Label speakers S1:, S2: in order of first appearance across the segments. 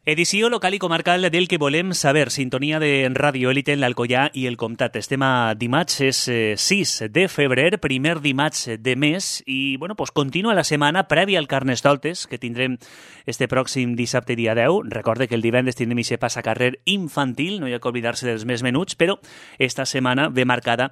S1: Edició local i comarcal del que volem saber. Sintonia de Ràdio Élite en l'Alcoià i el Comtat. Estem a dimarts, és 6 de febrer, primer dimarts de mes, i continua la setmana prèvia al Carnestoltes, que tindrem este pròxim dissabte dia 10. Recorde que el divendres tindrem aquest passacarrer infantil, no hi ha que oblidar-se dels més menuts, però esta setmana ve marcada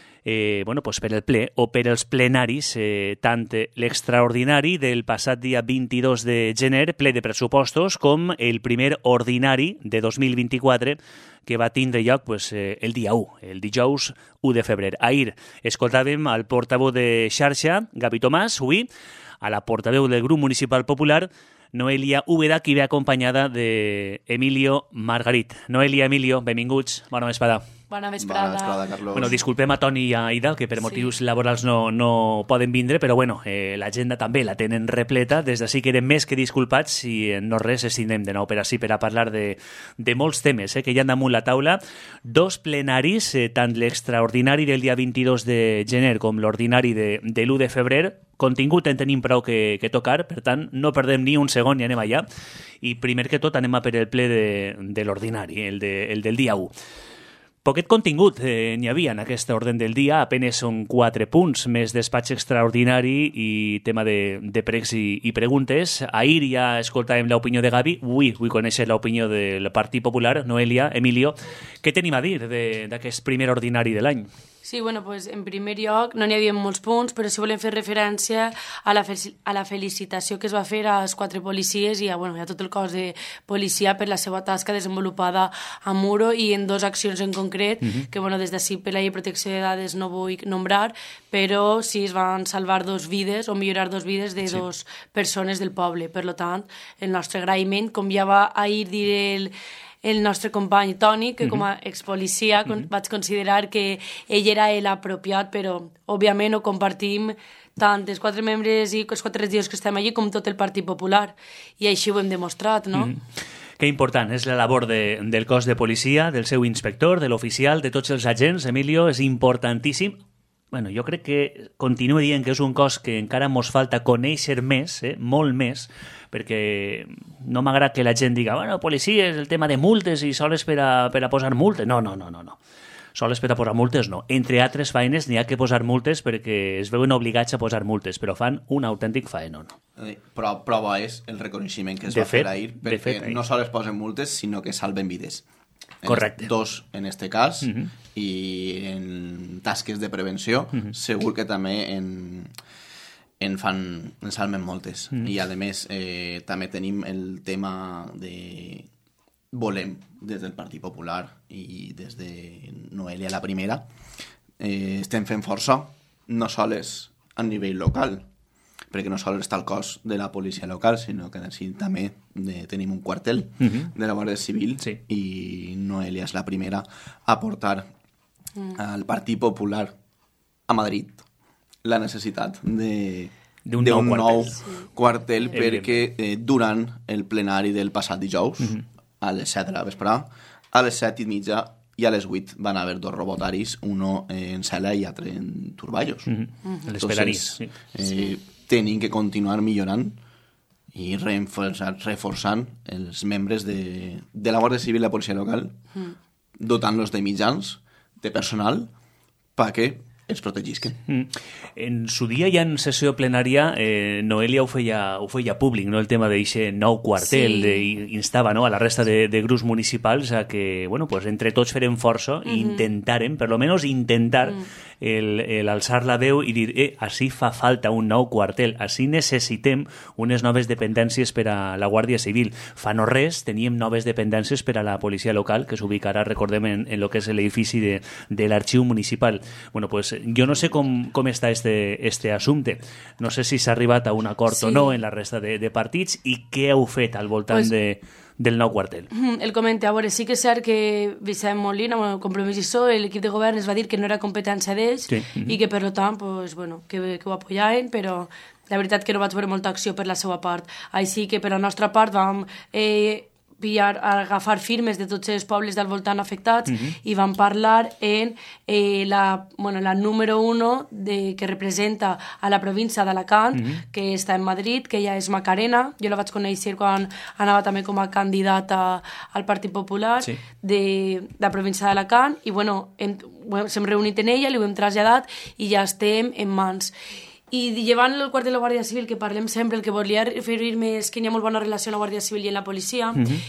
S1: per el ple o per els plenaris, tant l'extraordinari del passat dia 22 de gener, ple de pressupostos, com el primer ordinari de 2024 que va tindre lloc el dia 1, el dijous 1 de febrer. Ahir escoltàvem al portaveu de xarxa, Gavi Tomàs, avui a la portaveu del grup municipal popular, Noelia Úbeda, qui ve acompanyada d'Emilio Margarit. Noelia, Emilio, benvinguts, bona vesprada.
S2: Bona vesprada.
S3: Bona vesprada, Carlos.
S1: Disculpem a Toni i a Ida, que per motius laborals no poden vindre, però l'agenda també la tenen repleta. Des d'ací quedem més que disculpats i no res, es tindrem de nou per ací per a parlar de molts temes que hi ha damunt la taula. Dos plenaris, tant l'extraordinari del dia 22 de gener com l'ordinari de l'1 de febrer. Contingut en tenim prou que tocar, per tant, no perdem ni un segon i anem allà. I primer que tot anem a per el ple de l'ordinari, el del dia 1. Poquet contingut n'hi havia en aquesta ordre del dia, apenes són 4 punts, més despatx extraordinari i tema de pregs i preguntes. Ahir ja escoltàvem l'opinió de Gavi, avui vull conèixer l'opinió del Partit Popular. Noelia, Emilio, què tenim a dir d'aquest primer ordinari de l'any?
S2: Sí, en primer lloc no n'hi havia molts punts, però sí volem fer referència a la felicitació que es va fer als 4 policies i a tot el cos de policia per la seva tasca desenvolupada a Muro i en 2 accions en concret, que des d'ací per la llei de protecció de dades no vull nombrar, però sí es van salvar 2 vides o millorar 2 vides de 2 persones del poble. Per tant, el nostre agraïment, com ja va ahir dir el nostre company Toni, que com a expolicia vaig considerar que ell era l'apropiat, però òbviament ho compartim tant els 4 membres i els 4 regidors que estem allí com tot el Partit Popular, i així ho hem demostrat, no?
S1: Que important és la labor del cos de policia, del seu inspector, de l'oficial, de tots els agents. Emilio, és importantíssim. Jo crec que continuo dient que és un cos que encara mos falta conèixer més, molt més, perquè no m'agrada que la gent diga policia és el tema de multes i sols per a posar multes. No. Sols per a posar multes no. Entre altres feines n'hi ha que posar multes perquè es veuen obligats a posar multes, però fan un autèntic faenón.
S3: Però prova és el reconeixement que es va fer ahir, perquè no sols posen multes, sinó que salven vides.
S1: Correcte.
S3: 2 en este cas, i en tasques de prevenció segur que també en salven moltes. I a més també tenim el tema de volem des del Partit Popular i des de Noelia la primera estem fent força no sols a nivell local, perquè no sols està el cos de la policia local, sinó que també tenim un quartel de la Guàrdia Civil, i Noelia és la primera a portar al Partit Popular a Madrid la necessitat d'un nou quartel, perquè durant el plenari del passat dijous, a les 7 de la vesprada, a les 7:30 i a les 8 van haver 2 robotaris, uno en Cela i l'altre en Turballos.
S1: L'esperaris.
S3: Tenim que continuar millorant i reforçant els membres de la Guàrdia Civil i la policia local, dotant-los de mitjans, de personal, perquè ens protegisquen.
S1: En su dia ja en sessió plenària Noelia ho feia públic, no, el tema d'aquest nou quartel, instava a la resta de grups municipals a que entre tots farem força i intentarem, per almenys intentar alçar la veu i dir així fa falta un nou quartel, així necessitem unes noves dependències per a la Guàrdia Civil. Fa no res teníem noves dependències per a la policia local, que s'ubicarà, recordem, en el que és l'edifici de l'arxiu municipal. Jo no sé com està este assumpte. No sé si s'ha arribat a un acord o no en la resta de partits i què heu fet al voltant del nou quartel.
S2: El comenta, sí que és cert que Vicent Molina, amb el Compromís i PSOE, l'equip de govern es va dir que no era competència d'ells i que per tant que ho apoyaven, però la veritat que no vaig veure molta acció per la seva part. Així que per la nostra part vam agafar firmes de tots els pobles del voltant afectats i van parlar en la número 1 que representa a la província d'Alacant, que està en Madrid, que ja és Macarena. Jo la vaig conèixer quan anava també com a candidata al Partit Popular de la província d'Alacant i s'hem reunit en ella, li ho hem traslladat i ja estem en mans. I llevant el quart de la Guàrdia Civil, que parlem sempre, el que volia referir-me és que hi ha molt bona relació amb la Guàrdia Civil i amb la policia,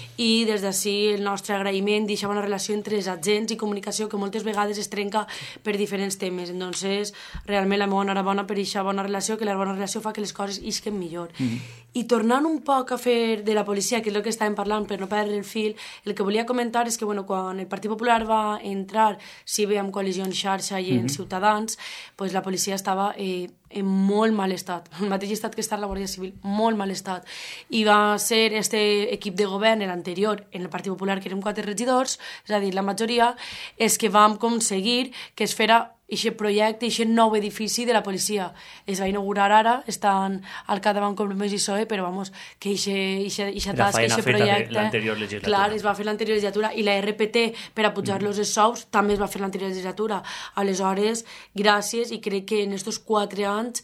S2: i des d'ací el nostre agraïment d'aquesta bona relació entre els agents i comunicació que moltes vegades es trenca per diferents temes. Entonces, realment la meva enhorabona per aquesta bona relació, que la bona relació fa que les coses isquen millor. I tornant un poc a fer de la policia, que és el que estàvem parlant per no perdre el fil, el que volia comentar és que quan el Partit Popular va entrar, si bé amb Coalició en Xarxa i en Ciutadans, pues la policia estava en molt mal estat, el mateix estat que està la Guàrdia Civil, molt mal estat. I va ser este equip de govern, l'anterior, en el Partit Popular, que érem 4 regidors, és a dir, la majoria, és que vam aconseguir que es fera aquest projecte, aquest nou edifici de la policia. Es va inaugurar ara, estan al capdavant Compromís i PSOE, però que aquesta tasca, aquest projecte...
S1: l'anterior legislatura.
S2: Clar, es va fer l'anterior legislatura, i la RPT, per a pujar-los els sous, també es va fer l'anterior legislatura. Aleshores, gràcies, i crec que en aquests 4 anys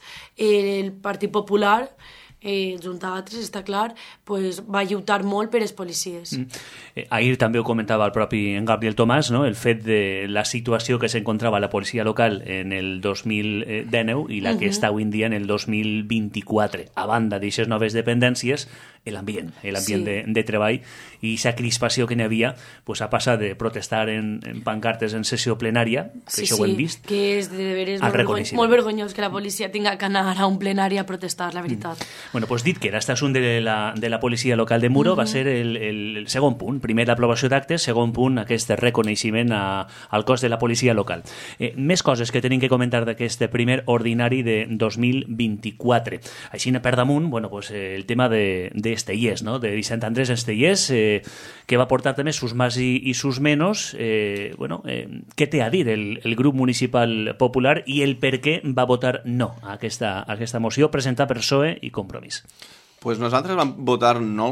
S2: el Partit Popular, junt a altres, està clar, pues, va lluitar molt per les policies.
S1: Ahir també ho comentava el propi Gabriel Tomàs, no? El fet de la situació que s'encontrava la policia local en el 2019 i la que està avui en dia en el 2024. A banda d'aquestes noves dependències, l'ambient de treball i aquesta crispació que n'hi havia pues, ha passat de protestar en pancartes en sessió plenària, que això ho hem vist,
S2: que és de veres molt vergonyós que la policia tinga que anar a un plenari a protestar, la veritat.
S1: Bueno, pues dit que aquest assumpte de la policia local de Muro va ser el segon punt. Primer, l'aprovació d'actes, segon punt, aquest reconeixement al cos de la policia local. Més coses que tenim que comentar d'aquest primer ordinari de 2024. Així, per damunt, bueno, pues, el tema de Estellés, no? De Vicent Andrés Estellés, que va portar també sus más i sus menos. Què té a dir el grup municipal popular i el per què va votar no a aquesta moció presentada per PSOE i Compromís?
S3: Pues nosaltres vam votar no.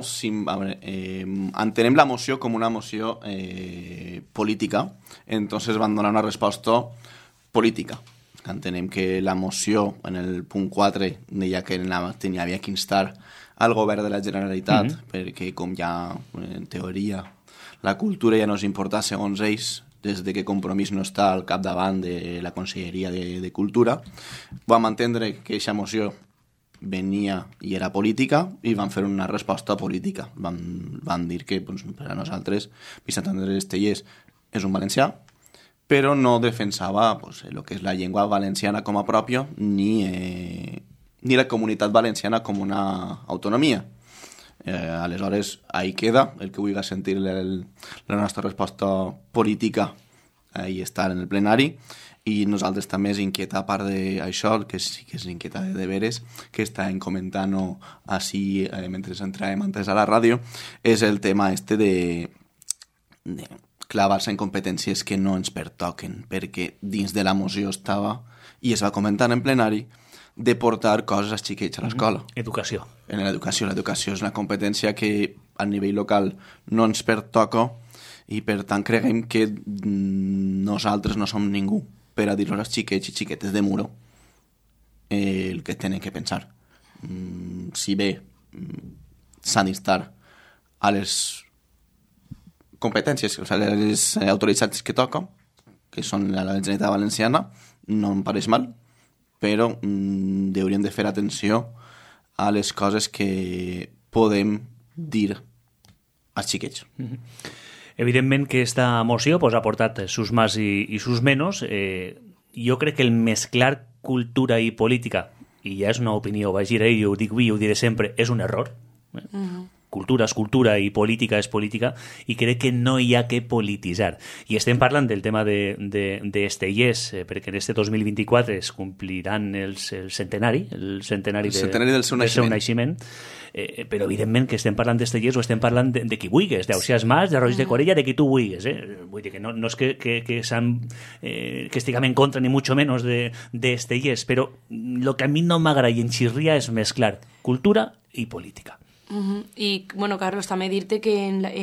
S3: Entenem la moció com una moció política, entonces van donar una resposta política. Entenem que la moció, en el punt 4, deia que havia que instar al govern de la Generalitat, perquè com ja, en teoria, la cultura ja no és important segons ells, des de que Compromís no està al capdavant de la Conselleria de Cultura, vam entendre que aquesta moció venia i era política i van fer una resposta política. Van dir que per a nosaltres Vicent Andrés Estellés és un valencià, però no defensava el que és la llengua valenciana com a pròpia ni la comunitat valenciana com una autonomia. Aleshores, ahí queda. El que vulgui sentir la nostra resposta política i estar en el plenari. I nosaltres també és inquieta, a part d'això, que sí que és inquieta de veres, que estàvem comentant així mentre entràvem antes a la ràdio, és el tema de clavar-se en competències que no ens pertoquen, perquè dins de la moció estava, i es va comentar en plenari, de portar coses als xiquets a l'escola.
S1: Educació.
S3: En l'educació. L'educació és una competència que a nivell local no ens pertoca i per tant creguem que nosaltres no som ningú per a dir-los als xiquets i xiquetes de Muro el que tenen que pensar. Si bé s'han d'instar a les competències, a les autoritats que toca, que són la Generalitat Valenciana, no em pareix mal, però hauríem de fer atenció a les coses que podem dir als xiquets.
S1: Evidentment que aquesta moció ha portat sus más i sus menos. Jo crec que el mesclar cultura i política, i ja és una opinió, vaig dir jo ho dic avui i ho diré sempre, és un error. Cultura és cultura i política és política, i crec que no hi ha que polititzar. I estem parlant del tema d'Estellés, perquè en este 2024 es compliran el centenari del seu naixement. Però evidentment que estem parlant d'Estellés o estem parlant de qui vulguis, d'Ausiàs Mas, de Roig de Corella, de qui tu vulguis. Vull dir que no és que estiguem en contra ni mucho menos d'Estellés, però el que a mi no m'agrada i en xirria és mesclar cultura i política.
S2: I, bueno, Carlos, també dir-te que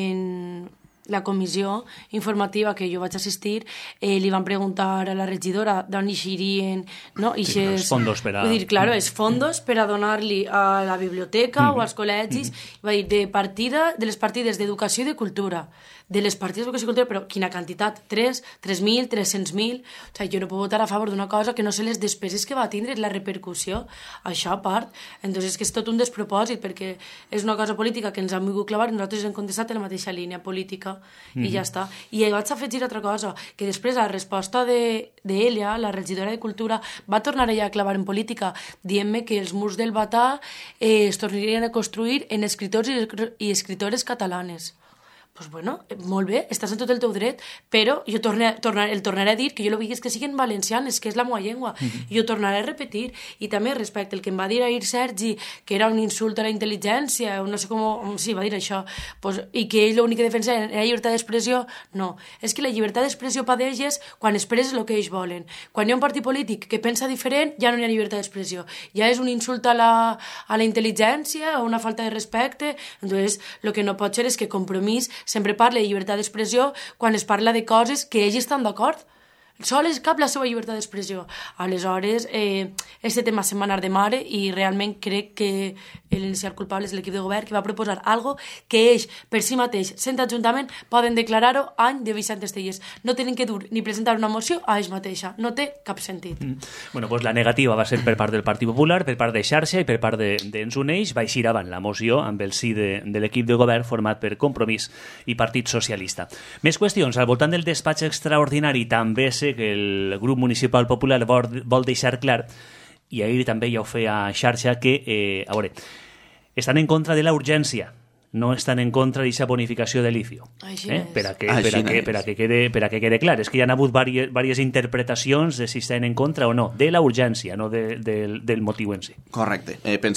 S2: en la comissió informativa que jo vaig assistir li van preguntar a la regidora d'on eixirien, no?
S1: Els fondos per a...
S2: Vull dir, claro, els fondos per a donar-li a la biblioteca o als col·legis, va dir, de les partides d'educació i de cultura, de les partides d'educació i cultura, però quina quantitat? 3.000, 300.000... O sigui, jo no puc votar a favor d'una cosa que no sé les despeses que va tindre, la repercussió, això a part. Entonces, és que és tot un despropòsit, perquè és una cosa política que ens han volgut clavar i nosaltres hem contestat en la mateixa línia política i ja està. I vaig afegir altra cosa, que després la resposta d'ella, la regidora de Cultura, va tornar ella a clavar en política, dient-me que els murs del Batà es tornarien a construir en escriptors i escriptores catalanes. Doncs bueno, molt bé, estàs en tot el teu dret, però jo el tornaré a dir que jo el que vull és que siguin valencianes, que és la meva llengua, i ho tornaré a repetir. I també respecte el que em va dir ahir Sergi, que era un insult a la intel·ligència, no sé com... Sí, va dir això, pues, i que ell l'únic que defensa era la llibertat d'expressió. No, és que la llibertat d'expressió padeixes quan expresses el que ells volen. Quan hi ha un partit polític que pensa diferent, ja no hi ha llibertat d'expressió. Ja és un insult a la intel·ligència, o una falta de respecte. Entonces, el que no pot ser és que Compromís sempre parla de llibertat d'expressió quan es parla de coses que ells estan d'acord. Sol és cap la seva llibertat d'expressió. Aleshores, este tema se'n va anar de mare i realment crec que l'inicial culpable és l'equip de govern que va proposar algo que ells, per si mateix, sent ajuntament, poden declarar-ho any de Vicent Estellés. No tenen que dur ni presentar una moció a ells mateixa. No té cap sentit.
S1: Bueno, pues la negativa va ser per part del Partit Popular, per part de Xarxa i per part d'Ens Uneix. Va eixir avant la moció amb el sí de l'equip de govern format per Compromís i Partit Socialista. Més qüestions. Al voltant del despatx extraordinari també sé que el grup municipal popular vol deixar clar, i ahir també ja ho feia Xarxa, que, a veure, estan en contra de la urgència, no estan en contra d'aquesta bonificació de litio. Per a que quede clar. És que hi ha hagut diverses interpretacions de si estan en contra o no, de la urgència, no del motiu en si.
S3: Correcte.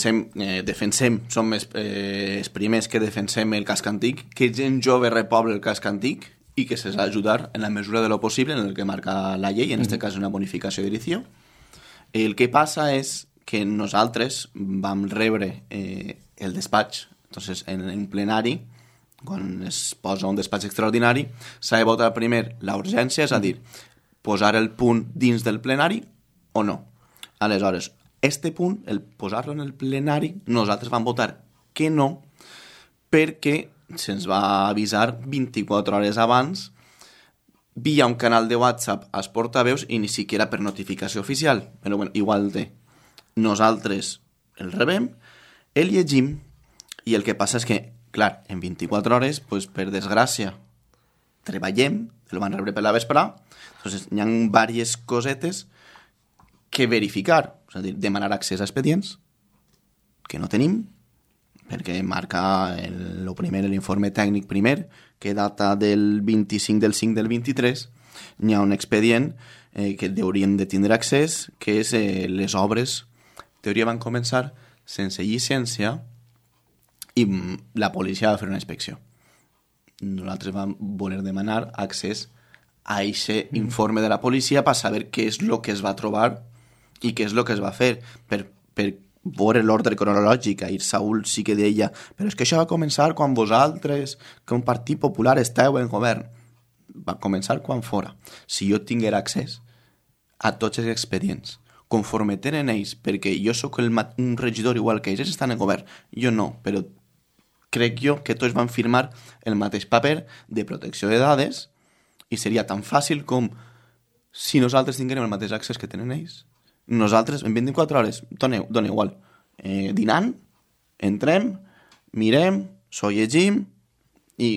S3: Defensem, som els primers que defensem el casc antic, que gent jove repoble el casc antic i que se s'ha d'ajudar en la mesura de lo possible en el que marca la llei, en este cas una bonificació de litio. El que passa és que nosaltres vam rebre el despatx. Entonces, en plenari, quan es posa un despatx extraordinari, s'ha de votar primer la urgència, és a dir, posar el punt dins del plenari o no. Aleshores, este punt, el posar-lo en el plenari, nosaltres vam votar que no, perquè se'ns va avisar 24 hores abans via un canal de WhatsApp als portaveus i ni siquiera per notificació oficial. Però bueno, igual de... Nosaltres el rebem, el llegim i el que passa és que, clar, en 24 hores, pues, per desgràcia, treballem, el van rebre per la vesprà, entonces hi ha diverses cosetes que verificar, és a dir, demanar accés a expedients que no tenim, perquè marca l'informe tècnic primer, que data del 25 del 5 del 23, hi ha un expedient que haurien de tindre accés, que és les obres. En teoria van començar sense llicència i la policia va fer una inspecció. Nosaltres vam voler demanar accés a aquest informe de la policia per saber què és el que es va trobar i què és el que es va fer, per veure l'ordre cronològic. Ahir Saúl sí que deia, però és que això va començar quan vosaltres, que un partit popular, esteu en govern. Va començar quan fora. Si jo tinguera accés a tots els expedients, conforme tenen ells, perquè jo sóc un regidor igual que ells estan en govern, jo no, però crec jo que tots van firmar el mateix paper de protecció de dades i seria tan fàcil com si nosaltres tinguérem el mateix accés que tenen ells. Nosaltres, en 24 hores, dona igual. Dinant, entrem, mirem, s'ho llegim i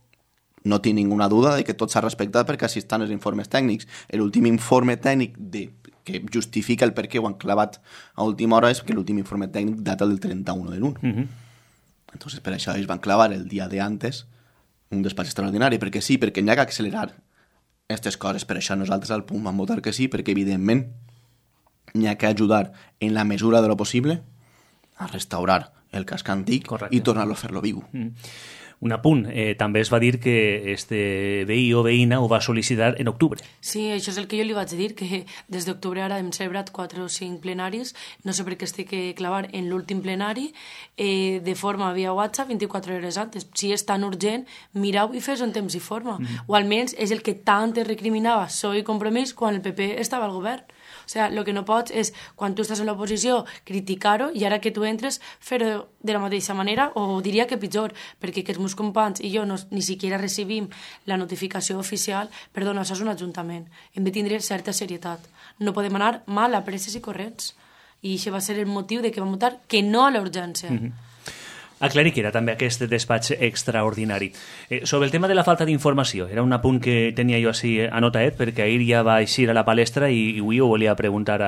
S3: no tinc ninguna duda de que tot s'ha respectat perquè així estan els informes tècnics. L'últim informe tècnic que justifica el per què ho han clavat a última hora és que l'últim informe tècnic data del 31 de l'1. Entonces, per això ells van clavar el dia de antes un despatx extraordinari, perquè sí, perquè n'hi ha que accelerar aquestes coses. Per això nosaltres al punt vam votar que sí, perquè evidentment n'hi ha que ajudar en la mesura de lo possible a restaurar el casc antic. Correcte. I tornar-lo a fer-lo viu.
S1: Un apunt, també es va dir que este veí o veïna ho va sol·licitar en octubre.
S2: Sí, això és el que jo li vaig dir, que des d'octubre ara hem celebrat 4 o 5 plenaris, no sé per què estic que clavar en l'últim plenari, de forma via WhatsApp 24 hores antes. Si és tan urgent, mireu i fes en temps i forma. O almenys és el que tant es recriminava PSOE i Compromís quan el PP estava al govern. O sigui, el que no pots és, quan tu estàs en l'oposició, criticar-ho i ara que tu entres, fer-ho de la mateixa manera, o diria que pitjor, perquè que els meus companys i jo ni siquiera recibim la notificació oficial, perdona, això és un ajuntament. Hem de tindre certa serietat. No podem anar mal a presses i corrents. I això va ser el motiu de que vam votar que no a la urgència.
S1: Aclarir que era també aquest despatx extraordinari. Sobre el tema de la falta d'informació, era un apunt que tenia jo així anotat, perquè ahir ja va eixir a la palestra i avui ho volia preguntar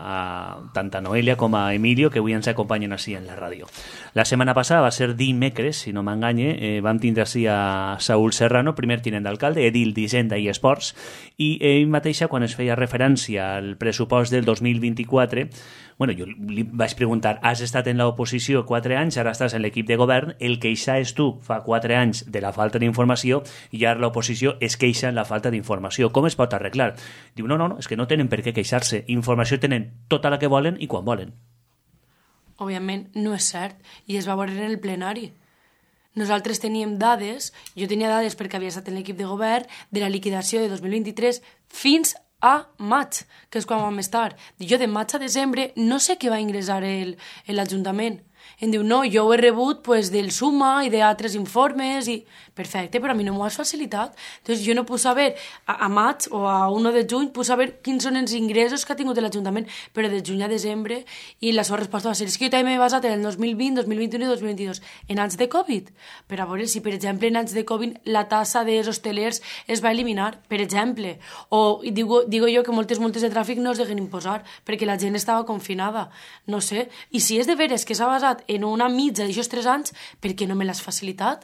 S1: tant a Noelia com a Emilio, que avui ens acompanyen així en la ràdio. La setmana passada va ser dimecres, si no m'enganye, vam tindre així a Saúl Serrano, primer tinent d'alcalde, edil d'Hisenda i Esports, i ell mateixa, quan es feia referència al pressupost del 2024, bueno, jo li vaig preguntar, has estat en l'oposició 4 anys, ara estàs en l'equip de govern, el queixar és tu fa 4 anys de la falta d'informació i ara l'oposició es queixa en la falta d'informació. Com es pot arreglar? Diu, no, és que no tenen per què queixar-se. Informació tenen tota la que volen i quan volen.
S2: Òbviament no és cert, i es va veure en el plenari. Nosaltres teníem dades, jo tenia dades perquè havia estat en l'equip de govern, de la liquidació de 2023 fins a maig, que és quan vam estar. Jo de maig a desembre no sé què va ingressar l'Ajuntament. Em diu, no, jo ho he rebut del Suma i d'altres informes, i perfecte, però a mi no m'ho has facilitat. Entonces jo no puc saber, a maig o a 1 de juny, puc saber quins són els ingressos que ha tingut l'Ajuntament, però de juny a desembre, i la seva resposta va ser, és que jo també m'he basat en el 2020, 2021 i 2022, en anys de Covid. Per a veure si, per exemple, en anys de Covid la tassa dels hostelers es va eliminar, per exemple, o digo jo que moltes de tràfic no es deguin imposar, perquè la gent estava confinada, no sé, i si és de veres que s'ha basat en una mitja d'aixòs 3 anys, per què no me l'has facilitat?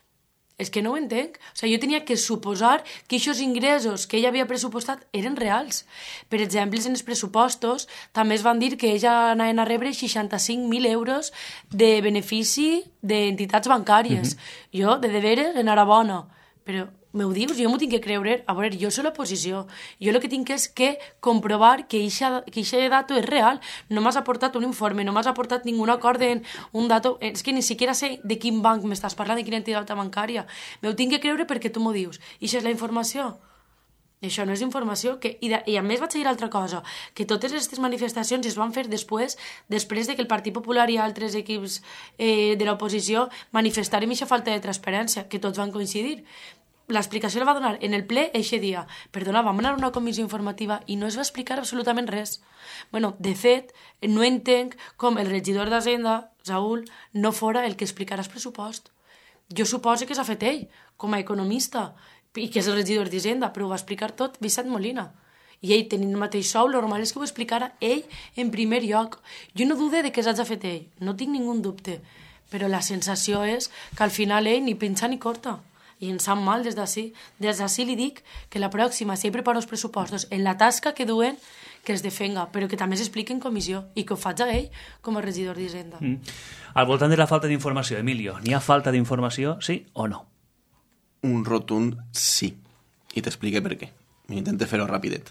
S2: És que no ho entenc. O sigui, jo tenia que suposar que aquests ingressos que ella havia pressupostat eren reals. Per exemple, en els pressupostos també es van dir que ella anaven a rebre 65.000 euros de benefici d'entitats bancàries. Jo, de veres, enhorabona. Però m'ho dius, jo m'ho tinc que creure. A veure, jo soc l'oposició. Jo el que tinc és que comprovar que eixa dato és real. No m'has aportat un informe, no m'has aportat ningun acord en un dato. És que ni siquiera sé de quin banc m'estàs parlant, de quina entitat bancària. M'ho tinc que creure perquè tu m'ho dius. I això és la informació. Això no és informació. I a més vaig dir altra cosa, que totes aquestes manifestacions es van fer després de que el Partit Popular i altres equips de l'oposició manifestarem aquesta falta de transparència, que tots van coincidir. L'explicació la va donar en el ple eixe dia. Perdona, vam anar a una comissió informativa i no es va explicar absolutament res. Bueno, de fet, no entenc com el regidor d'Hisenda, Saúl, no fora el que explicarà el pressupost. Jo suposo que s'ha fet ell, com a economista, i que és el regidor d'Hisenda, però ho va explicar tot Vicent Molina. I ell, tenint el mateix sou, el normal és que ho explicara ell en primer lloc. Jo no dude de que s'hagi fet ell, no tinc ningú dubte, però la sensació és que al final ell ni pinxa ni corta. I em sap mal des d'ací. Des d'ací li dic que la pròxima, si ell prepara els pressupostos en la tasca que duen, que es defenga, però que també s'expliqui en comissió i que ho faig a ell com a regidor d'Hisenda.
S1: Al voltant de la falta d'informació, Emilio, n'hi ha falta d'informació, sí o no?
S3: Un rotund sí. I t'explique per què. Intente fer-ho rapidet.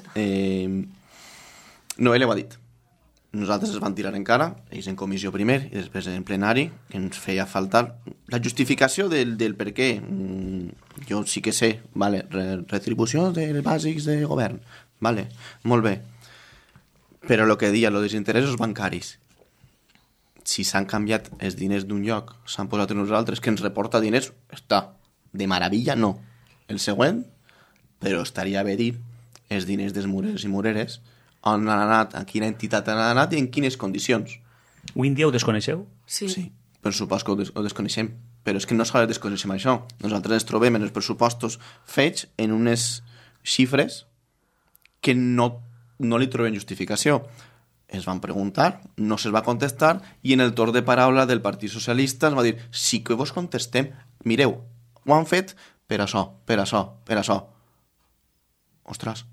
S3: Noelia ho ha dit. Nosaltres es van tirar en cara, ells en comissió primer i després en plenari, que ens feia faltar la justificació del per què. Jo sí que sé, vale, retribució dels bàsics de govern, vale, molt bé. Però el que deia, els interessos bancaris, si s'han canviat els diners d'un lloc, s'han posat en nosaltres, que ens reporta diners, està de meravella, no. El següent, però estaria bé dir els diners dels mureres i mureres, on han anat, a quina entitat han anat i en quines condicions.
S1: Avui en dia ho desconeixeu?
S2: Sí.
S3: Per supost que ho desconeixem. Però és que no sols desconeixem això. Nosaltres ens trobem en els pressupostos fets en unes xifres que no li trobem justificació. Es van preguntar, no se'ls va contestar, i en el torn de paraula del Partit Socialista es va dir, sí que vos contestem, mireu, ho han fet per això, per això, per això. Ostres,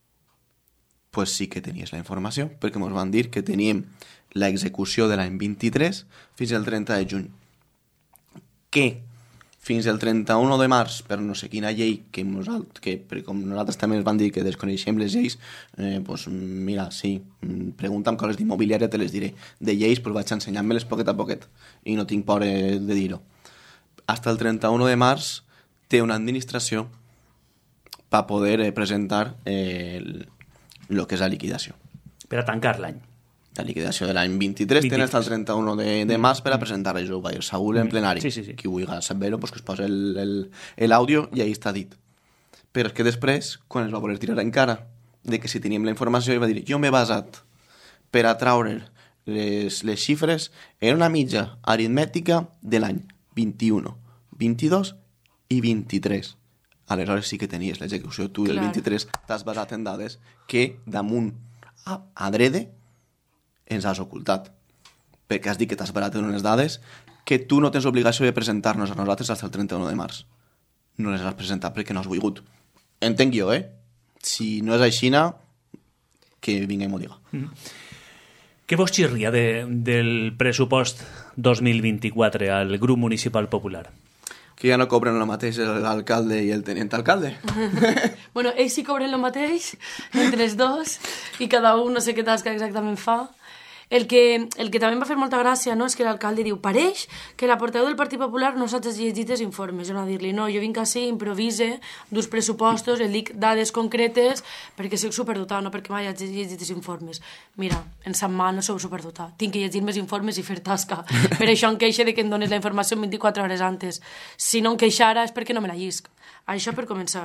S3: pues sí que tenies la informació, perquè ens van dir que teníem l'execució de l'any 23 fins al 30 de juny. Que fins el 31 de març, per no sé quina llei, que com nosaltres també ens van dir que desconeixem les lleis, pues mira, sí, pregunta'm coses d'immobiliària, te les diré. De lleis, pues vaig ensenyant-me-les poquet a poquet, i no tinc por de dir-ho. Hasta el 31 de març té una administració per poder presentar el que és la liquidació.
S1: Per a tancar l'any.
S3: La liquidació de l'any 23 tenen fins al 31 de març per a presentar això. Va dir Saúl en plenari.
S1: Sí.
S3: Qui vulgui saber-ho, pues que es posa l'àudio i ahí està dit. Però és que després, quan es va voler tirar en cara de que si teníem la informació, va dir, jo m'he basat per a traure les xifres en una mitja aritmètica de l'any 21, 22 i 23. Aleshores sí que tenies l'execució. Tu del 23 t'has basat en dades que damunt adrede ens has ocultat, perquè has dit que t'has barat en unes dades que tu no tens obligació de presentar-nos a nosaltres fins al 31 de març. No les has presentat perquè no has volgut. Entenc jo, Si no és aixina, que vinga i m'ho diga.
S1: Què vos xirria del pressupost 2024 al grup municipal popular?
S3: Que ja no cobren el mateix l'alcalde i el tenient alcalde.
S2: Bueno, ells sí cobren el mateix, entre els dos, i cada un no sé què tasca exactament fa. El que també em va fer molta gràcia, no?, és que l'alcalde diu, pareix que la portaveu del Partit Popular no s'ha llegit els informes. Jo no dir-li, no, jo vinc així, improvise, dus pressupostos, el dic dades concretes, perquè soc superdotat, no perquè mai hagi llegit els informes. Mira, en sa mà no sou superdotat. Tinc que llegir més informes i fer tasca. Per això em queixa de que em dones la informació 24 hores antes. Si no em queixara és perquè no me la llisc. Això per començar.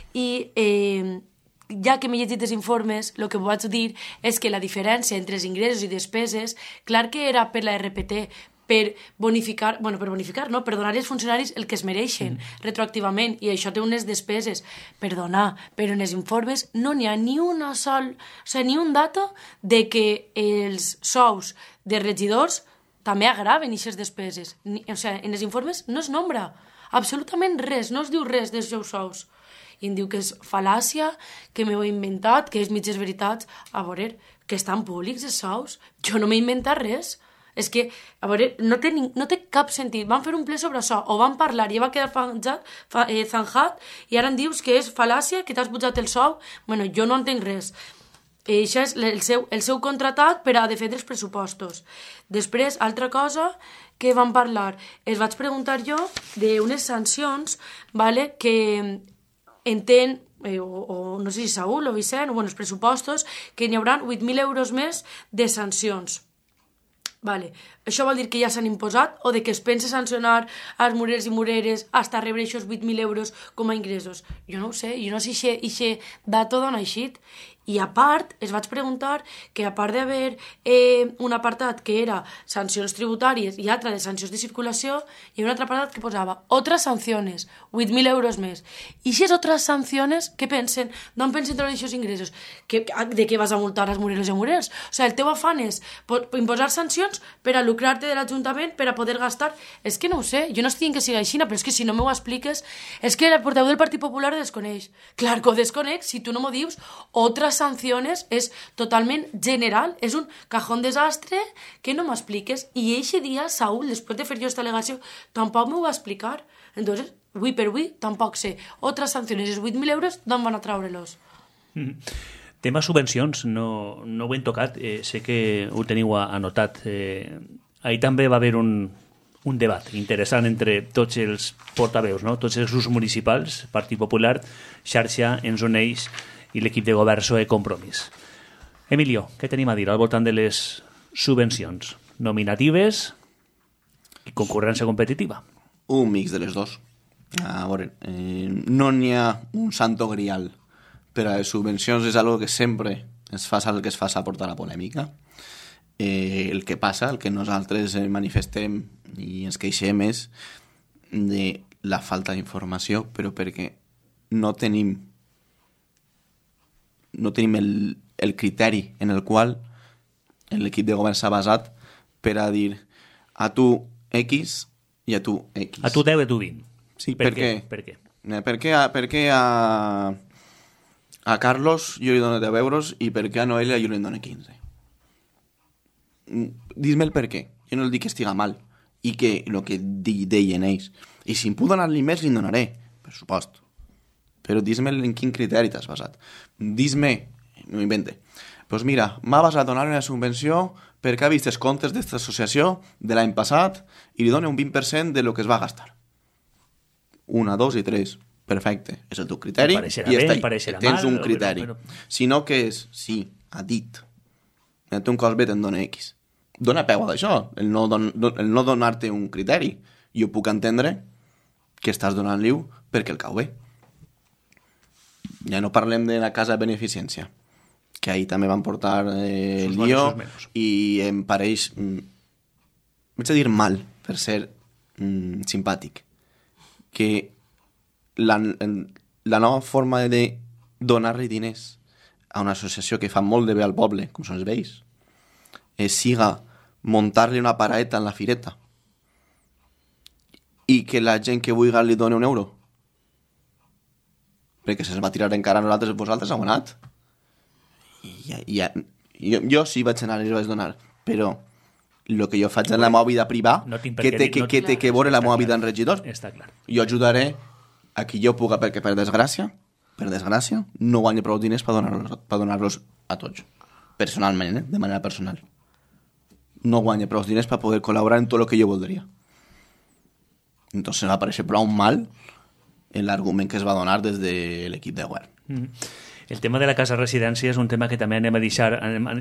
S2: I ja que m'he llegit els informes, el que vaig dir és que la diferència entre els ingressos i despeses, clar que era per la RPT, per bonificar, no, per donar als funcionaris el que es mereixen retroactivament, i això té unes despeses. Perdona, però en els informes no n'hi ha ni una sol, o sigui, ni un dato de que els sous de regidors també agraven aquestes despeses. O sigui, en els informes no es nombra absolutament res, no es diu res dels seus sous. I em diu que és fal·làcia, que m'ho he inventat, que és mitges veritats. A veure, que estan públics els sous. Jo no m'he inventat res. És que, a veure, no té cap sentit. Van fer un ple sobre això, o van parlar i va quedar zanjat, i ara em dius que és fal·làcia, que t'has pujat el sou. Bueno, jo no entenc res. Això és el seu contraatac per a defendre els pressupostos. Després, altra cosa que van parlar, es vaig preguntar jo d'unes sancions, vale, que entén, o no sé si Saúl o Vicent, o els pressupostos, que n'hi haurà 8.000 euros més de sancions. Vale. Això vol dir que ja s'han imposat o de que es pensa sancionar als murers i mureres fins a rebre aquests 8.000 euros com a ingressos? Jo no ho sé, jo no sé si aquest dato d'on ha eixit. I a part, es vaig preguntar que a part d'haver un apartat que era sancions tributàries i altre de sancions de circulació, hi havia un altre apartat que posava otras sanciones, 8.000 euros més. I si és otras sanciones, què pensen? D'on pensen treure aquests ingressos? De què vas a multar als mureros i murers? O sigui, el teu afán és imposar sancions per a lucrar-te de l'Ajuntament, per a poder gastar. És que no ho sé, jo no estic dient que sigui així, però és que si no m'ho expliques, és que el portaveu del Partit Popular ho desconeix. Clar que ho desconec, si tu no m'ho dius, otras sanciones és totalment general, és un cajón desastre que no m'expliques. I eixe dia, Saúl, després de fer jo esta al·legació, tampoc m'ho va explicar. Entonces, avui per avui, tampoc sé. Otras sanciones, és 8.000 euros, d'on van a treure-los?
S1: Tema subvencions, no ho hem tocat, sé que ho teniu anotat. Ahir també va haver un debat interessant entre tots els portaveus, no? Tots els grups municipals, Partit Popular, Xarxa, Ens Uneix i l'equip de govern PSOE Compromís. Emilio, què tenim a dir al voltant de les subvencions nominatives i concurrència competitiva?
S3: Un mix de les dos. A veure, no n'hi ha un santo grial, però les subvencions és algo que sempre es fa el que es fa a portar la polèmica. El que passa, el que nosaltres manifestem i ens queixem és de la falta d'informació, però perquè no tenim el criteri en el qual l'equip de govern s'ha basat per a dir a tu X i a tu X.
S1: A tu 10 i a tu 20.
S3: Sí, per què? Per què a Carlos jo li dono 10 euros i per què a Noelia jo li dono 15? Dis-me el per què. Jo no el dic que estiga mal i que el que deien ells. I si em puc donar-li més, li donaré, per supost. Però dis-me en quin criteri t'has basat. Dis-me, no m'invente, doncs mira, m'ha basat donar una subvenció perquè ha vist els comptes d'esta associació de l'any passat i li dona un 20% de lo que es va gastar. 1, 2 i 3. Perfecte, és el teu criteri i tens un criteri. Si no, què és? Sí, ha dit. Té un cos bé, te'n dona X. Dona peu a d'això, el no donar-te un criteri. Jo puc entendre que estàs donant-li perquè el cau bé. Ja no parlem de la casa de beneficència, que ahir també van portar lío i em pareix, vaig a dir mal, per ser simpàtic, que la nova forma de donar-li diners a una associació que fa molt de bé al poble, com són els veïns, siga muntar-li una paraeta en la fireta i que la gent que vulgui li doni €1 perquè se'ns va tirar encara a nosaltres, vosaltres heu anat jo sí vaig anar i els vaig donar, però el que jo faig en la meva vida privada que té que veure la meva vida en regidor. Jo ajudaré a qui jo puga, perquè per desgràcia no guanyo prou diners per donar-los a tots personalment, de manera personal. No guanyo prou diners per poder col·laborar en tot el que jo voldria. Entonces va aparèixer prou mal l'argument que es va donar des de l'equip de govern.
S1: El tema de la casa residència és un tema que també anem a deixar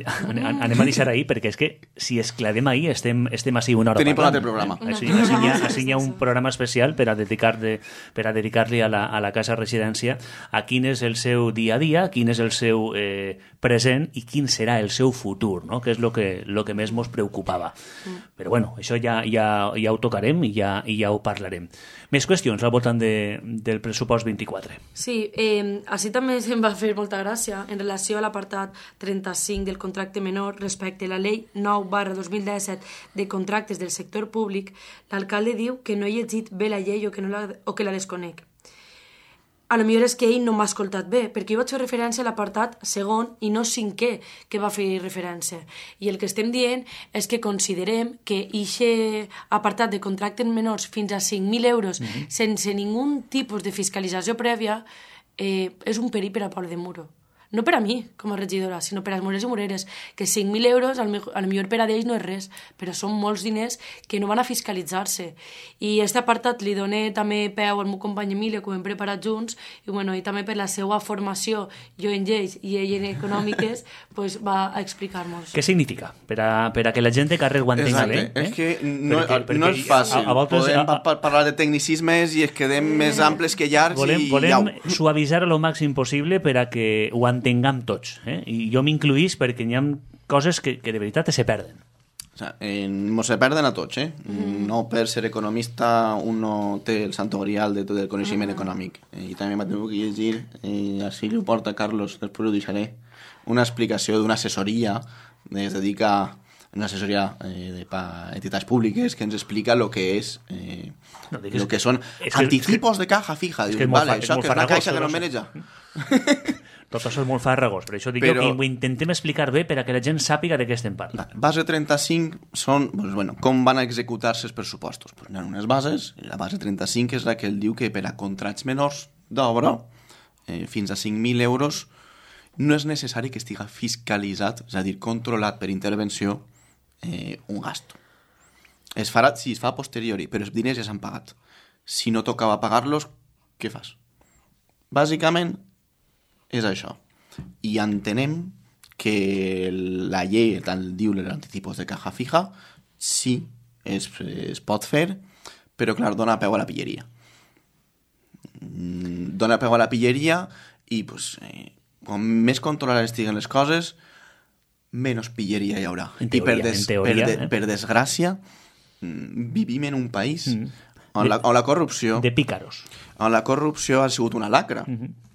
S1: ahir, perquè és que si escladem ahir estem així una hora
S3: tenim
S1: parlant.
S3: Un altre programa.
S1: Així hi ha un programa especial per a dedicar-li a la casa residència a quin és el seu dia a dia, quin és el seu present i quin serà el seu futur, no? Que és el que més ens preocupava. Però bueno, això ja ho tocarem i ja ho parlarem. Més qüestions al voltant del pressupost 24.
S2: Sí, així també em va fer molta gràcia en relació a l'apartat 35 del contracte menor respecte a la llei 9/2017 de contractes del sector públic. L'alcalde diu que no he llegit bé la llei o que la desconec. A lo millor és que ell no m'ha escoltat bé, perquè jo vaig fer referència a l'apartat segon i no cinquè que va fer referència. I el que estem dient és que considerem que aquest apartat de contractes menors fins a 5.000 euros sense ningun tipus de fiscalització prèvia és un perill per a Pol de Muro. No per a mi, com a regidora, sinó per als morers i moreres, que 5.000 euros, a lo millor per a ells no és res, però són molts diners que no van a fiscalitzar-se. I aquest apartat li doné també peu al meu company Emilio, que ho hem preparat junts, i també per la seva formació, jo en lleis i ell en econòmiques, va a explicar-nos.
S1: Què significa? Per a que la gent de carrer ho entenga bé.
S3: És que no és fàcil. Podem parlar de tecnicismes i es quedem més amples que llargs
S1: volem suavitzar lo màxim possible per a que ho entenguem tots, i jo m'incluís perquè hi ha coses que de veritat se perden.
S3: Mos se perden a tots, no per ser economista un no té el santo grial de tot el coneixement econòmic, i també m'ha tingut que llegir, així li ho porta Carlos, després ho deixaré, una explicació d'una assessoria que es dedica a una assessoria de entitats públiques que ens explica el que és el que són anticipos de caja fija. Dius, vale, això que és una caixa que no maneja.
S1: Tot això és molt farragós, per això dic que ho intentem explicar bé per a que la gent sàpiga de què estem parlant.
S3: Base 35 són, com van a executar-se els pressupostos. Hi ha unes bases, i la base 35 és la que el diu que per a contrats menors d'obra, fins a 5.000 euros, no és necessari que estigui fiscalitzat, és a dir, controlat per intervenció, un gasto. Es farà si es fa a posteriori, però els diners ja s'han pagat. Si no tocava pagar-los, què fas? Bàsicament, és això. I entenem que la llei tal diu l'antitipos de caja fija, sí, es pot fer, però clar, dona peu a la pilleria. Dona peu a la pilleria i com més controlades estiguen les coses, menys pilleria hi haurà.
S1: En teoria,
S3: per desgràcia, vivim en un país on la corrupció...
S1: De pícaros.
S3: On la corrupció ha sigut una lacra.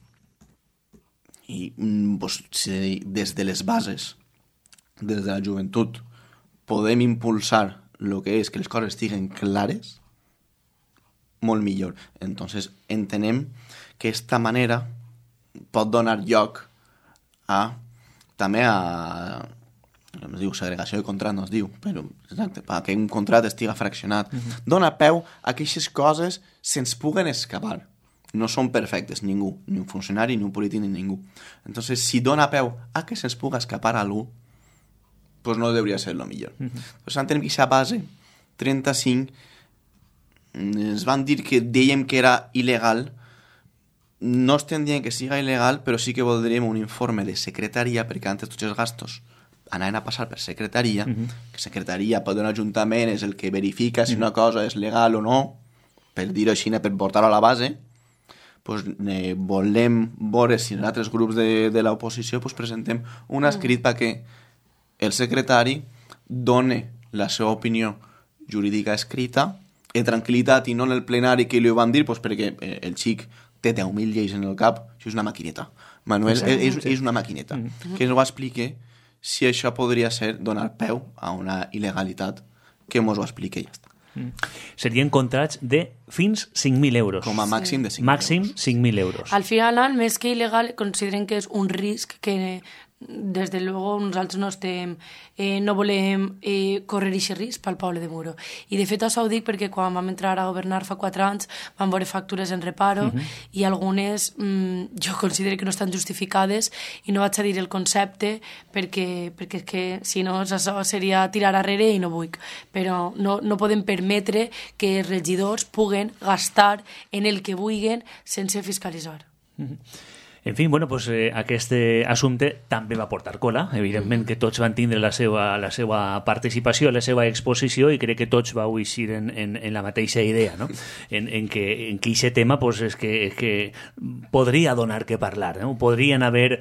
S3: I si des de les bases, des de la joventut, podem impulsar el que és que les coses estiguen clares, molt millor. Entonces, entenem que esta manera pot donar lloc també a es diu segregació de contrat, no es diu, però exacte, perquè un contrat estiga fraccionat, dona peu a que aquestes coses se'ns puguen escapar. No són perfectes, ningú, ni un funcionari, ni un polític, ni ningú. Entonces, si dona peu a que se'ns puga escapar a algú, pues no hauria ser lo millor. Pues entenem que aquesta base 35 ens van dir que dèiem que era il·legal. No estem dient que siga il·legal, però sí que voldríem un informe de secretaria, perquè antes tots els gastos anaven a passar per secretaria, que secretaria per un ajuntament és el que verifica si una cosa és legal o no, per dir-ho així, per portar-ho a la base. Pues, volem veure si en altres grups de l'oposició pues, presentem un escrit perquè el secretari done la seva opinió jurídica escrita en tranquil·litat i no en el plenari que li ho van dir, pues, perquè el xic té 10.000 lleis en el cap, això és una maquineta. Manuel és una maquineta. Que ens ho explique si això podria ser donar peu a una il·legalitat, que ens ho explique i ja està.
S1: Serien contrats de fins 5.000 euros.
S3: Com a màxim de 5.000
S1: Màxim 5.000 euros.
S2: Al final, més que il·legal, consideren que és un risc que des de luego nosaltres no volem córrer aquest risc pel poble de Muro. I de fet això ho dic perquè quan vam entrar a governar fa 4 anys vam veure factures en reparo i algunes jo considero que no estan justificades i no vaig a dir el concepte perquè és que si no això seria tirar arrere i no vull. Però no podem permetre que els regidors puguen gastar en el que vulguin sense fiscalitzar.
S1: En fi, bueno, pues, aquest assumpte també va portar cola. Evidentment que tots van tindre la seva participació, la seva exposició, i crec que tots vau eixir en la mateixa idea, no? En que aquest tema pues, és que podria donar que parlar, no? Podrien haver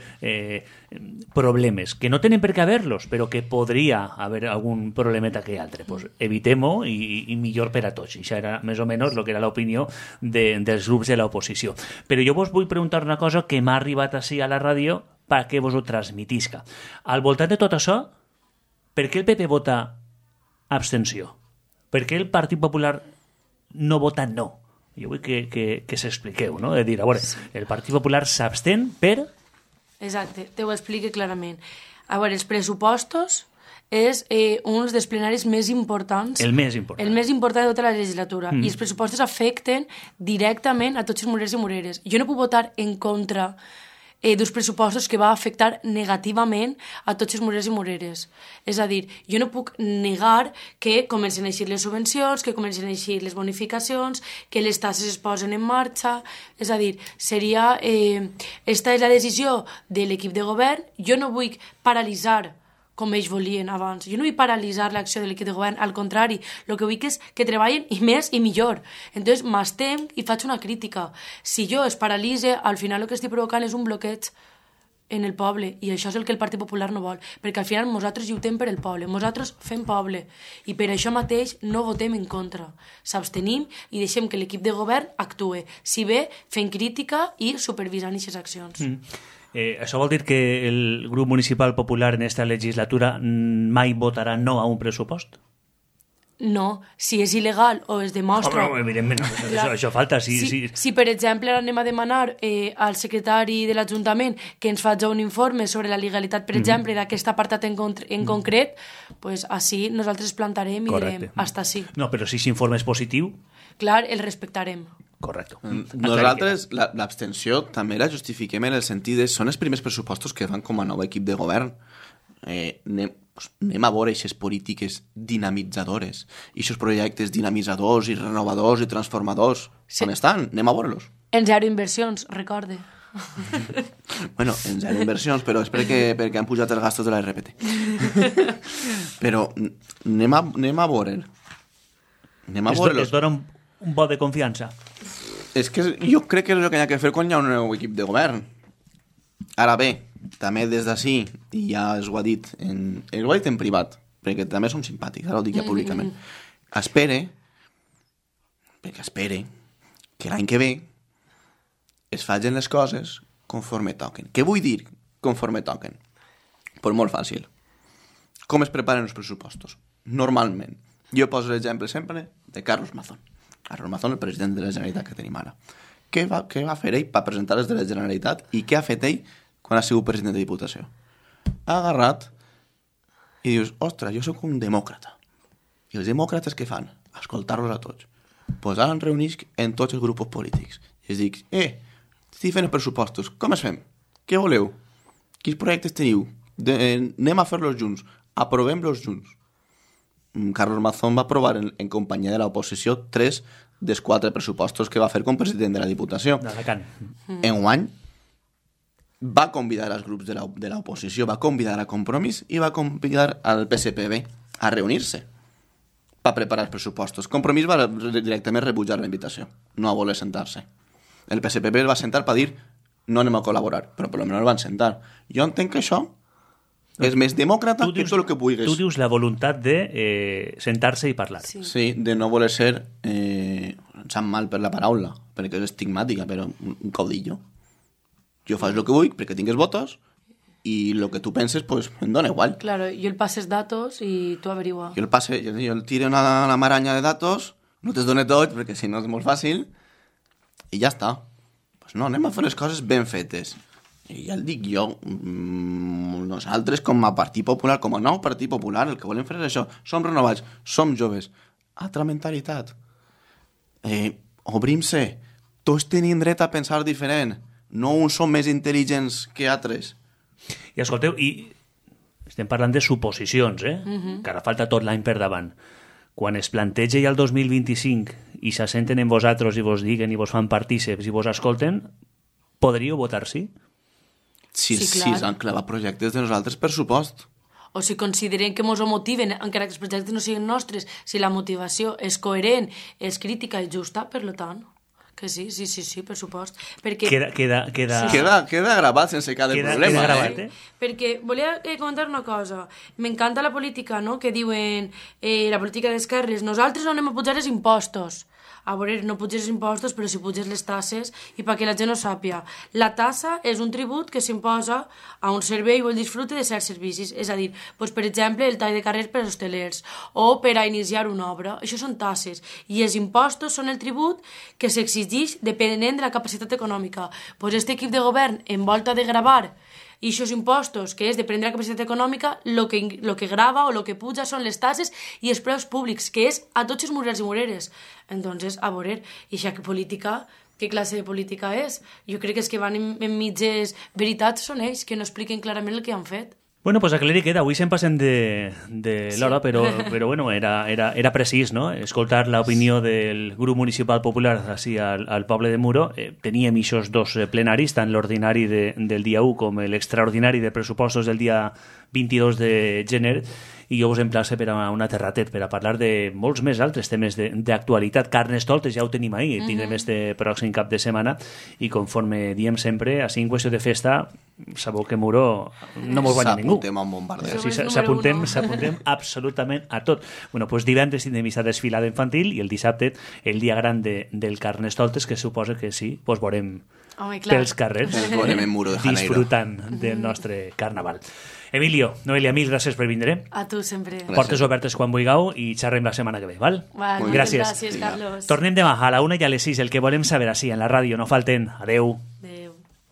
S1: problemes, que no tenen per què haver-los, però que podria haver algun problemeta que altre. Pues, evitem-ho i millor per a tots. I això era més o menys el que era l'opinió dels grups de l'oposició. Però jo vos vull preguntar una cosa que m'ha arribat així a la ràdio perquè vos ho transmitisca. Al voltant de tot això, per què el PP vota abstenció? Per què el Partit Popular no vota no? Jo vull que s'expliqueu, no? De dir, a veure, el Partit Popular s'abstén per...
S2: Exacte, te ho explique clarament. A veure, els pressupostos és un dels plenaris més importants.
S1: El més important.
S2: El més important de tota la legislatura. I els pressupostos afecten directament a tots els murers i mureres. Jo no puc votar en contra d'uns pressupostos que va afectar negativament a tots els murers i mureres. És a dir, jo no puc negar que comencen a eixir les subvencions, que comencen a eixir les bonificacions, que les tasses es posen en marxa. És a dir, seria... esta és la decisió de l'equip de govern. Jo no vull paralitzar com ells volien abans. Jo no vull paralitzar l'acció de l'equip de govern, al contrari, el que vull és que treballen i més i millor. Entonces, m'estem i faig una crítica. Si jo es paralitze, al final el que estic provocant és un bloqueig en el poble, i això és el que el Partit Popular no vol, perquè al final nosaltres lluitem per el poble, nosaltres fem poble, i per això mateix no votem en contra. S'abstenim i deixem que l'equip de govern actue. Si bé, fent crítica i supervisant aquestes accions.
S1: Això vol dir que el grup municipal popular en esta legislatura mai votarà no a un pressupost?
S2: No, si és il·legal o es demostra...
S1: No, evidentment, això falta.
S2: Si, per exemple, anem a demanar al secretari de l'Ajuntament que ens faci un informe sobre la legalitat, per exemple, d'aquest apartat en concret, pues així nosaltres plantarem i direm, hasta sí.
S1: No, però si l'informe és positiu...
S2: Clar, el respectarem.
S1: Correcte.
S3: Nosaltres l'abstenció també la justifiquem en el sentit de són els primers pressupostos que fan com a nou equip de govern. Anem a veure aquestes polítiques dinamitzadores, aquests projectes dinamitzadors i renovadors i transformadors. Sí. On estan? Anem a veure-los.
S2: En zero inversions, recorde.
S3: Bueno, en zero inversions, però és perquè han pujat els gastos de la RPT. Però anem a veure.
S1: Es dona un vot de confiança.
S3: És que jo crec que és el que hi ha que fer quan hi ha un nou equip de govern. Ara bé, també des d'ací, i ja es ho ha dit en privat, perquè també som simpàtics, ara ho dic ja públicament, espere que l'any que ve es facin les coses conforme toquen. Què vull dir conforme toquen? Pues molt fàcil. Com es preparen els pressupostos? Normalment. Jo poso l'exemple sempre de Carlos Mazón. Carlos Mazón, el president de la Generalitat que tenim ara. Què va fer ell per presentar les de la Generalitat i què ha fet ell quan ha sigut president de Diputació? Ha agarrat i dius, ostres, jo sóc un demòcrata. I els demòcrates què fan? Escoltar-los a tots. Pues ara em reunís en tots els grups polítics. I els dic, estic fent els pressupostos, com es fem? Què voleu? Quins projectes teniu? Anem a fer-los junts. Aprovem-los junts. Carlos Mazón va aprovar en companyia de l'oposició 3 dels 4 pressupostos que va fer com president de la Diputació. Enguany va convidar els grups de l'oposició, va convidar a Compromís i va convidar al PSPB a reunir-se per preparar els pressupostos. Compromís va directament rebutjar la invitació, no a voler sentar-se. El PSPB el va sentar per dir no anem a col·laborar, però per almenys el van sentar. Jo entenc que això és més demòcrata que tot el que vulguis.
S1: Tu dius la voluntat de sentar-se i parlar.
S3: Sí, de no voler ser em sap mal per la paraula, perquè és estigmàtica, però un caudillo. Jo faig el que vull perquè tingues votos i el que tu penses, pues, em dona igual.
S2: Claro, yo el pases datos y tú averigua.
S3: Jo el tiro una maraña de datos, no te'ls done tot, perquè si no és molt fàcil, i ja està. Pues no, anem a fer les coses ben fetes. I ja el dic jo, nosaltres com a Partit Popular, com a nou Partit Popular, el que volem fer és això. Som renovats, som joves. Altra mentalitat. Obrim-se. Tots tenim dret a pensar diferent. No uns són més intel·ligents que altres.
S1: I escolteu, i estem parlant de suposicions, que ara falta tot l'any per davant. Quan es planteja ja el 2025 i s'assenten en vosaltres i vos diguen i vos fan partíceps i vos escolten, podríeu votar sí?
S3: Si s'han clavat projectes de nosaltres per supost.
S2: O si consideren que ens ho motiven, encara que els projectes no siguin nostres, si la motivació és coherent, és crítica i justa, per tant, que sí, per supost. Perquè...
S3: Queda gravat sense cada problema.
S1: Queda gravat,
S2: Perquè volia comentar una cosa. M'encanta la política, no?, que diuen la política d'esquerres, nosaltres no anem a pujar els impostos. A veure, no puges els impostos, però si puges les tasses, i perquè la gent ho sàpia. La tassa és un tribut que s'imposa a un servei o el disfrute de certs servicis. És a dir, doncs, per exemple, el tall de carrers per als hostelers o per a iniciar una obra. Això són tasses. I els impostos són el tribut que s'exigeix depenent de la capacitat econòmica. Doncs este equip de govern, en volta de gravar i aquests impostos, que és depèn de la capacitat econòmica, lo que grava o lo que puja són les tasses i els preus públics, que és a tots els murers i mureres. Entonces, a veure, i això política, què classe de política és? Jo crec que els que van en mitges veritats són ells, que no expliquen clarament el que han fet.
S1: Bueno, pues aclarir queda. Avui se'n passem de l'hora, però bueno, era precís, no?, escoltar l'opinió del grup municipal popular així al poble de Muro. Teníem aquests 2 plenaris, tant l'ordinari del dia 1 com l'extraordinari de pressupostos del dia 22 de gener, i jo us emplace per a un altre ratet per a parlar de molts més altres temes d'actualitat. Carnestoltes ja ho tenim ahir, tindrem este pròxim cap de setmana, i conforme diem sempre, així en qüestió de festa, sabeu que Muro no mos guanya ningú.
S3: S'apuntem a un bombardeig.
S1: Sí, s'apuntem absolutament a tot. Bueno, pues divendres tindrem aquesta desfilada infantil i el dissabte el dia gran del Carnestoltes, que suposa que sí, pues veurem pels carrers disfrutant del nostre carnaval. Emilio, Noelia, mil gràcies per vindre.
S2: A tu sempre.
S1: Portes obertes quan vulgueu i xerrem la setmana que ve, val?
S2: Gràcies, Carlos.
S1: Tornem demà a la 1 i a les 6. El que volem saber així en la ràdio. No falten. Adeu.